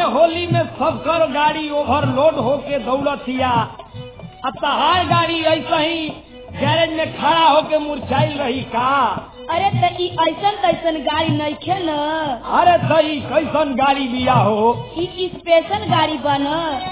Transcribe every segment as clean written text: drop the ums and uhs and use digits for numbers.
अरे होली में सबकर गाड़ी ओवरलोड होके दौड़तिया, तहार गाड़ी ऐसा ही गैरेज में खड़ा होके मुरझाइल रही का? अरे तो ऐसन तैसन गाड़ी नहीं खे न। अरे सही कैसन गाड़ी बिया हो? स्पेशल गाड़ी बन।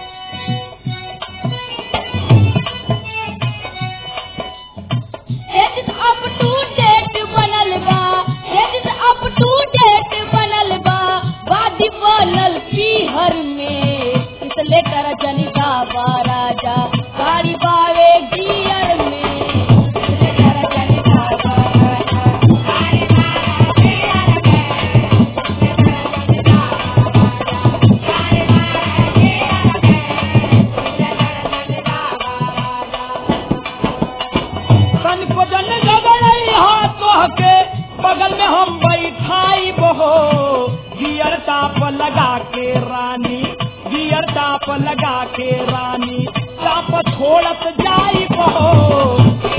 अप टू डेट बनल बा, अप टू डेट बनल बा, बाडी बनल पीहर में, इसले कर जनिता बा राजा गाड़ी बावे गियर में, इसले कर जनिता बा राजा गाड़ी बावे गियर में, इसले कर जनिता बा तन को जन गगड़ई हाथों के बगल में हम बैठाई बहो, गियर टाप लगा के रानी, गियर टाप लगा के रानी, टाप छोड़त जाई बहो।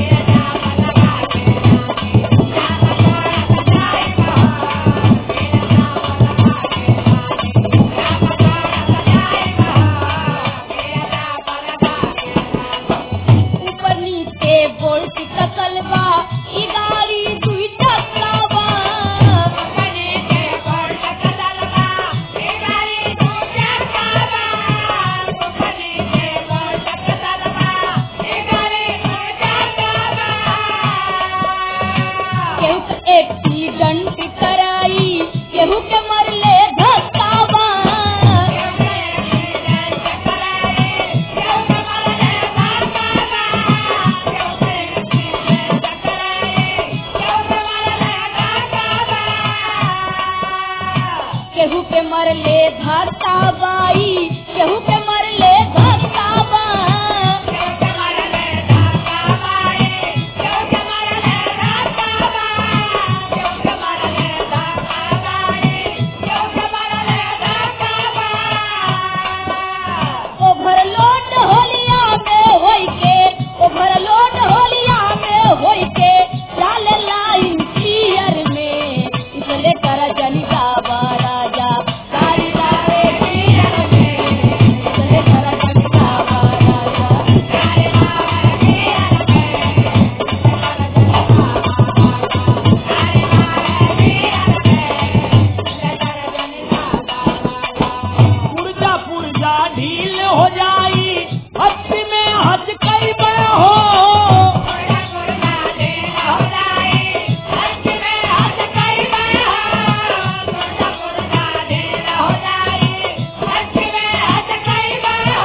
ऊपर नीचे बोल्ट कसल बा, ई गाड़ी दुई चक्का बा, ऊपर नीचे बोल्ट कसल बा, ई गाड़ी दुई चक्का बा, ऊपर नीचे बोल्ट कसल बा, ई गाड़ी दुई चक्का बा। केहू के एक्सीडेंट कराई, केहू के मरले धक्का बा, केहू के एक्सीडेंट कराई, केहू के मरले धक्का बा, केहू के एक्सीडेंट कराई, केहू के मरले धक्का बा, केहू के मरले धक्का बाई, केहू के मरले धक्का बा, केहू के मरले धक्का बाई, केहू के मरले धक्का बा, केहू के मरले धक्का बाई, केहू के मरले धक्का बा। ओवरलोड होलिया में होई के, ओवरलोड होलिया में होई के, चाले लाइन क्लियर में, इसले कर जनिता बा राजा गाड़ी बावे गियर में, इसले कर जनिता बा राजा गाड़ी बावे गियर में, इसले कर जनिता बा राजा गाड़ी बावे गियर में, इसले कर जनिता बा राजा। पुर्जा पुर्जा ढील हो जाई, हथ में हथ कई बड़ा हो, पुर्जा पुर्जा ढील हो जाई, हथ में हथ कई बड़ा हो, पुर्जा पुर्जा ढील हो जाई, हथ में हथ कई बड़ा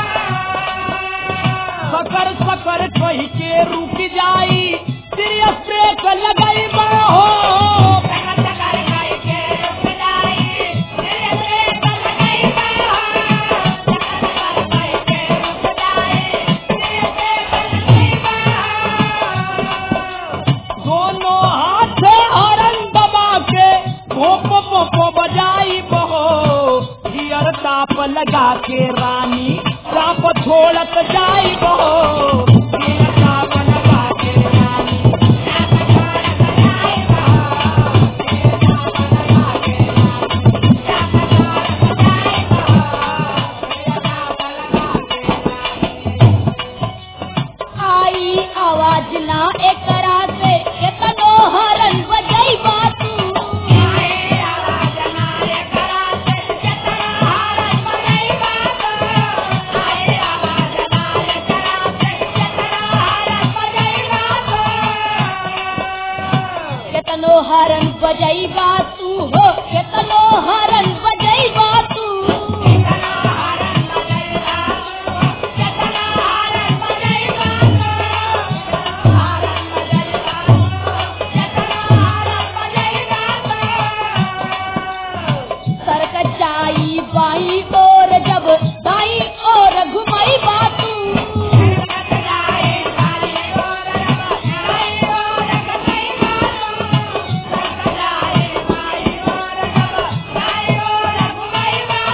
हो। सकर सकर कही के रुक जाई, सीरियस ब्रेक लगाई बड़ा हो, सकर सकर कही के रुक जाई, सीरियस ब्रेक लगाई बड़ा हो, सकर सकर कही के रुक जाई, सीरियस ब्रेक लगाई बड़ा हो। दोनों हाथ हरन दबा के भोपो भोपो बजाई बहो, गियर टाप लगा के रानी, टाप छोड़त जाई बहो, गियर टाप लगा के रानी, टाप छोड़त जाई बहो, गियर टाप लगा के रानी, टाप छोड़त जाई बहो, गियर टाप लगा के रानी। आई आवाज ना एकरा से केतनो हरन बजैबा तू, आई आवाज ना एकरा से केतनो हरन बजैबा तू, आई आवाज ना एकरा से केतनो हरन बजैबा तू, केतनो हरन बजैबा तू हो, केतनो हरन बजैबा तू, केतनो हरन बजैबा तू, केतनो हरन बजैबा तू, हरन बजैबा तू, केतनो हरन बजैबा तू। सरक जाई बाई और जब दाई और घुमैबा तू, सरक जाई बाई और जब दाई और घुमैबा तू, सरक जाई बाई और जब दाई और घुमैबा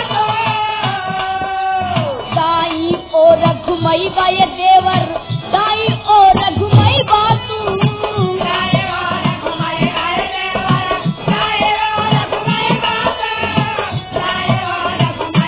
तू। दाई और घुमैबा ये देवर, दाई और घुमैबा तू, दाई और घुमैबा ये देवर, दाई और घुमैबा तू, दाई और घुमैबा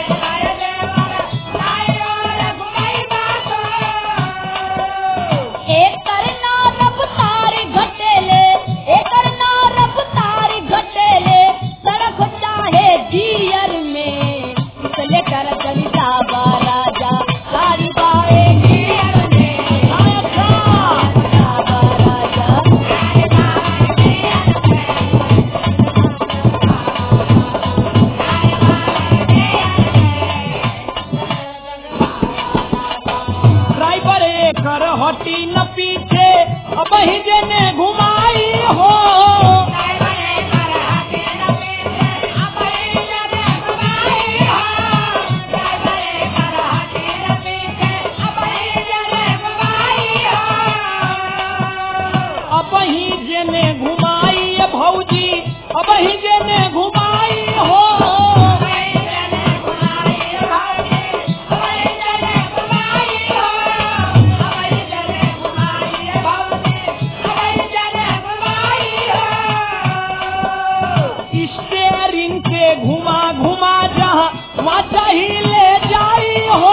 हटी न पीछे अब ही जने घुमाई हो। अब ही जने घुमाई भौजी अब ही जने घुमाई हो। स्टेरिंग के घुमा घुमा जहाँ वहाँ चाही ले जाई हो।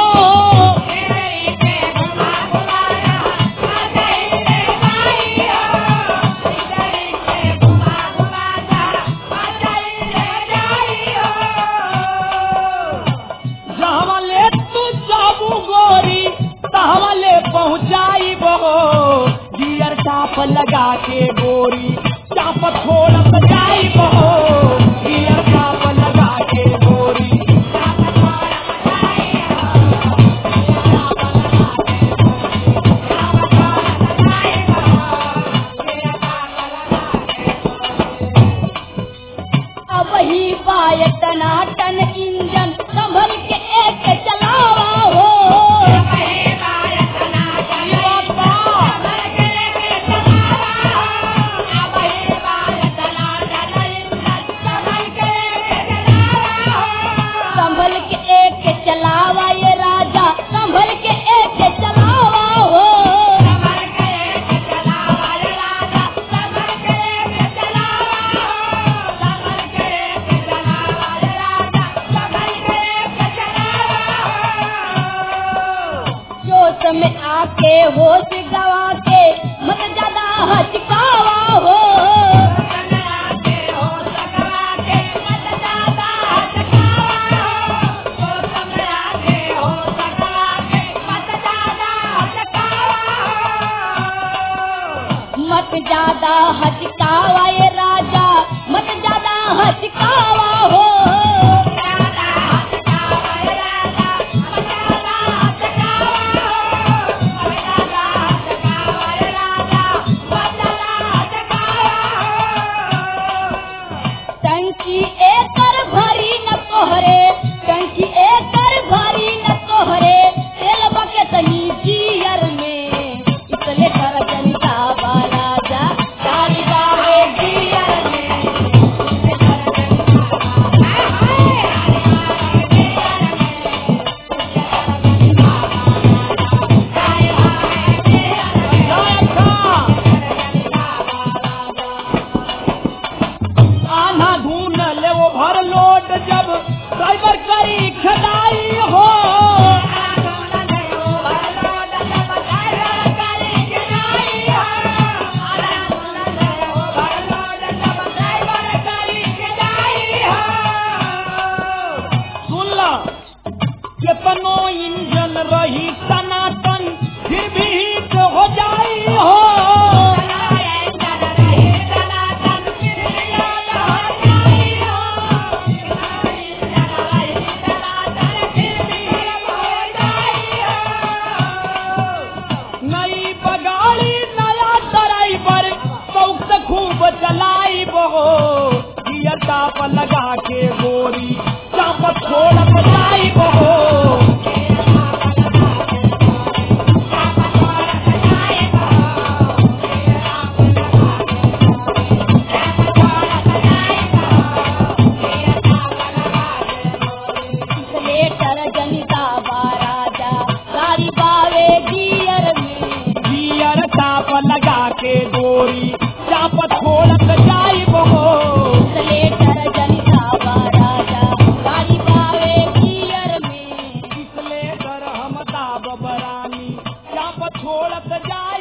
जहाँ ले तू जाबू गोरी तहाँ ले पहुँचाई बहो। गियर टाप लगा के गोरी चाप छोड़ जाई बहो। गियर टाप लगा के गोरी अब ही पाए टनाटन इंजन संभल के एक चलावा हो। संभल के एक चलावा ये राजा संभल के एक चलावा हो। जोश में आके होश गवा के मत ज्यादा हचकावा हो। मत ज्यादा हचकावा ये राजा मत ज्यादा हचकावा हो। टंकी एकर भरी न तोहरे टंकी एकर भरी न तोहरे तेल बकेट नीचियर में इसले कर जनता राजा गाड़ी बावे गियर में। आना ढूंढ ले वो भर लोड जब ड्राइवर करी खदाई हो। सुन ला कितनो इंजन रही टनाटन फिर भी हिट हो जाई हो। नई बगाड़ी नया ड्राइवर शौक से खूब चलाई बहो। गियर टाप लगा के गोरी चाप छोड़ जाई बहो। लेटर जनिता राजा गाड़ी बावे गियर में। गियर टाप लगा के गोरी चाप छोड़ जाई बहो। लेटर जनिता राजा गाड़ी बावे गियर में। इसले कर हम दाब बरानी चाप छोड़ जाई